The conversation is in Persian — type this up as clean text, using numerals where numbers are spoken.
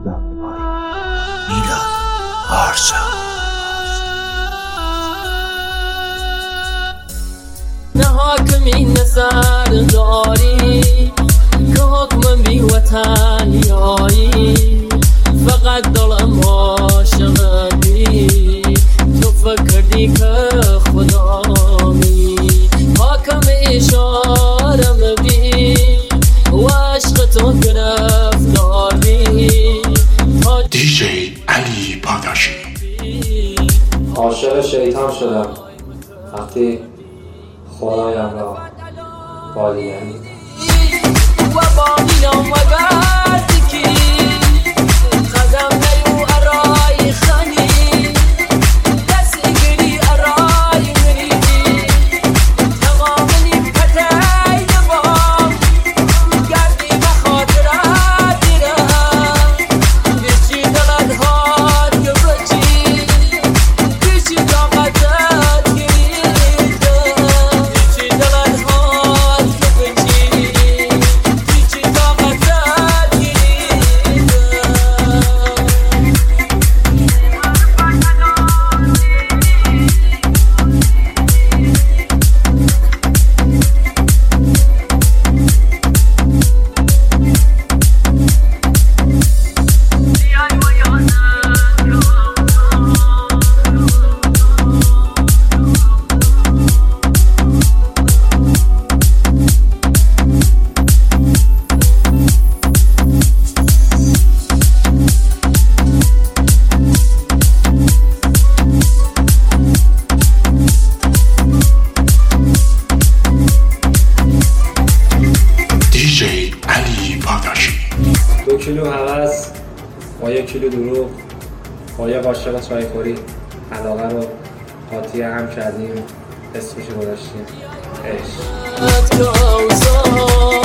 بودم. میلاد آرژا نه حاکمی نه سرداری که حکم بی وطنیایی فقط دلم عاشقی تو فکردی که خدامی حاکم اشاره بی و عشق تو گرفتار بی دیجی علی پاداشی. عاشق شیطان شدم وقتی خدایم را بالینی و بانیام و گردکی خدم نیو ارای خانی دستی گری ارای مریدی تمامنی پتای نبام گردی بخاطرات دیرم بیچی دلت هات گبچی بیچی طاقتت گریدم بیچی دلت هات گبچی بیچی طاقتت دیجی علی پاداشی. 2 کیلو هوس با 1 کیلو دروغ با یه قاشق چایخوری علاقه رو قاطی هم کردیم، اسمشو گذاشتیم عشق.